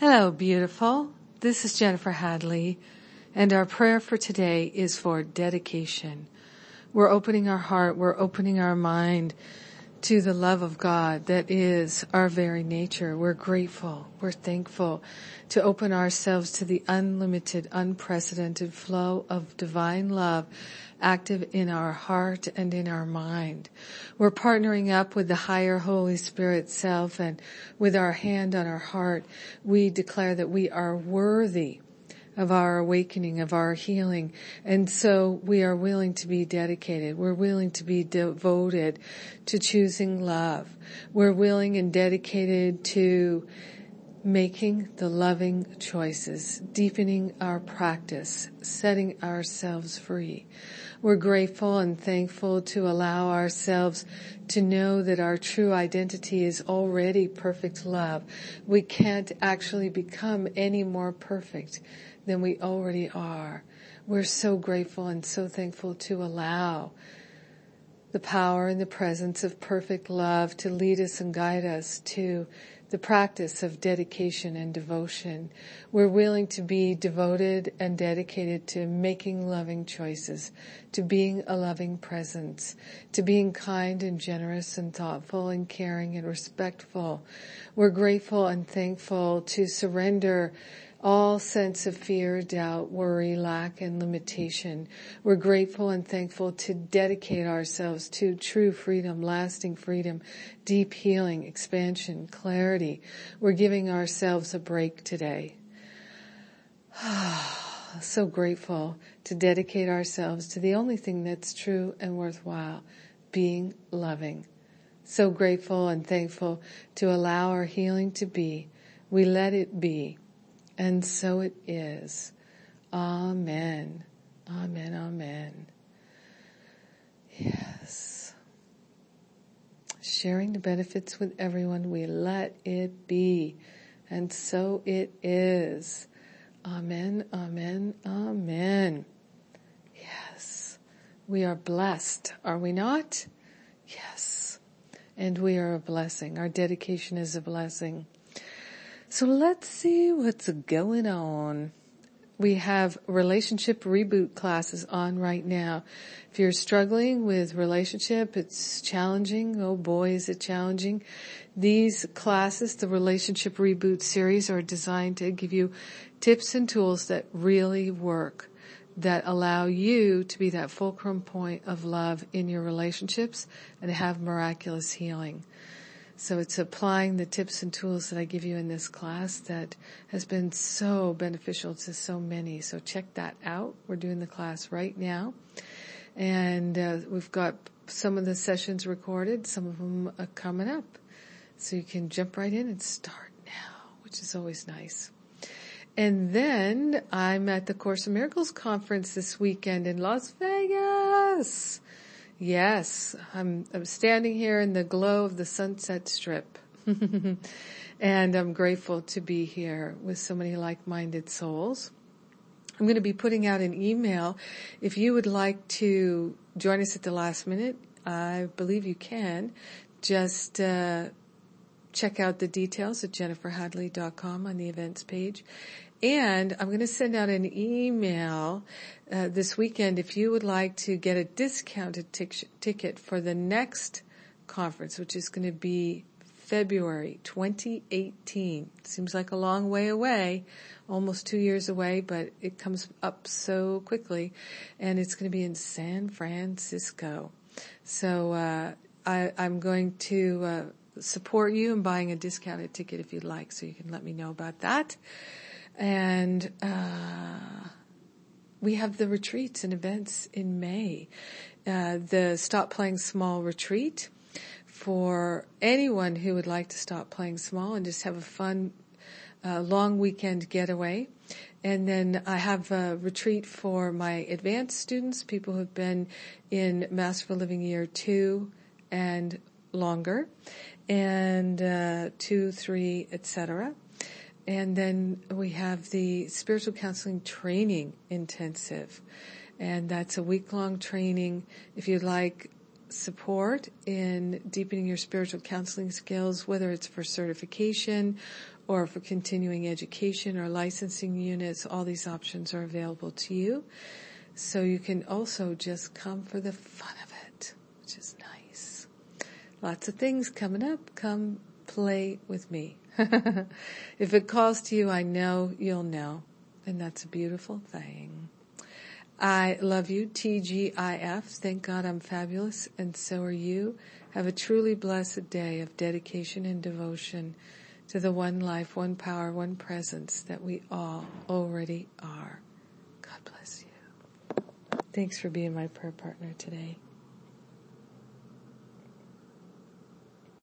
Hello, beautiful. This is Jennifer Hadley, and our prayer for today is for dedication. We're opening our heart, we're opening our mind to the love of God that is our very nature. We're grateful, we're thankful to open ourselves to the unlimited, unprecedented flow of divine love active in our heart and in our mind. We're partnering up with the higher Holy Spirit self, and with our hand on our heart, we declare that we are worthy of our awakening, of our healing. And so we are willing to be dedicated. We're willing to be devoted to choosing love. We're willing and dedicated to making the loving choices, deepening our practice, setting ourselves free. We're grateful and thankful to allow ourselves to know that our true identity is already perfect love. We can't actually become any more perfect than we already are. We're so grateful and so thankful to allow the power and the presence of perfect love to lead us and guide us to the practice of dedication and devotion. We're willing to be devoted and dedicated to making loving choices, to being a loving presence, to being kind and generous and thoughtful and caring and respectful. We're grateful and thankful to surrender all sense of fear, doubt, worry, lack, and limitation. We're grateful and thankful to dedicate ourselves to true freedom, lasting freedom, deep healing, expansion, clarity. We're giving ourselves a break today. So grateful to dedicate ourselves to the only thing that's true and worthwhile, being loving. So grateful and thankful to allow our healing to be. We let it be. And so it is. Amen. Amen. Amen. Yes. Sharing the benefits with everyone, we let it be. And so it is. Amen. Amen. Amen. Yes. We are blessed, are we not? Yes. And we are a blessing. Our dedication is a blessing. So let's see what's going on. We have relationship reboot classes on right now. If you're struggling with relationship, it's challenging. Oh boy, is it challenging. These classes, the relationship reboot series, are designed to give you tips and tools that really work, that allow you to be that fulcrum point of love in your relationships and have miraculous healing. So it's applying the tips and tools that I give you in this class that has been so beneficial to so many. So check that out. We're doing the class right now. And we've got some of the sessions recorded. Some of them are coming up. So you can jump right in and start now, which is always nice. And then I'm at the Course in Miracles conference this weekend in Las Vegas. Yes, I'm standing here in the glow of the Sunset Strip. And I'm grateful to be here with so many like-minded souls. I'm going to be putting out an email. If you would like to join us at the last minute, I believe you can. Just check out the details at jenniferhadley.com on the events page. And I'm going to send out an email this weekend if you would like to get a discounted ticket for the next conference, which is going to be February 2018. Seems like a long way away, almost 2 years away, but it comes up so quickly. And it's going to be in San Francisco. So I'm going to support you in buying a discounted ticket if you'd like, so you can let me know about that. And we have the retreats and events in May. The Stop Playing Small retreat for anyone who would like to stop playing small and just have a fun long weekend getaway. And then I have a retreat for my advanced students, people who've been in Masterful Living Year 2 and longer, and 2, 3, etc. And then we have the Spiritual Counseling Training Intensive. And that's a week-long training. If you'd like support in deepening your spiritual counseling skills, whether it's for certification or for continuing education or licensing units. All these options are available to you. So you can also just come for the fun of it, which is nice. Lots of things coming up. Come play with me. If it calls to you, I know you'll know. And that's a beautiful thing. I love you, TGIF. Thank God I'm fabulous, and so are you. Have a truly blessed day of dedication and devotion to the one life, one power, one presence that we all already are. God bless you. Thanks for being my prayer partner today.